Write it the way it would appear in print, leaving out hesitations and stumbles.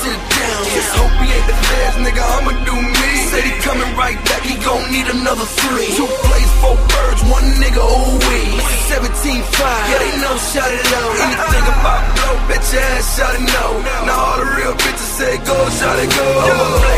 shit down. Just hope he ain't the feds, nigga, I'ma do me. Said he coming right back, he gon' need another 3. 2 plays, 4 birds, 1 nigga, ooh-wee. 17-5, yeah, they know shot it low. Anything about blow, bet your ass shot it no. Now all the real bitches say go, shot it go.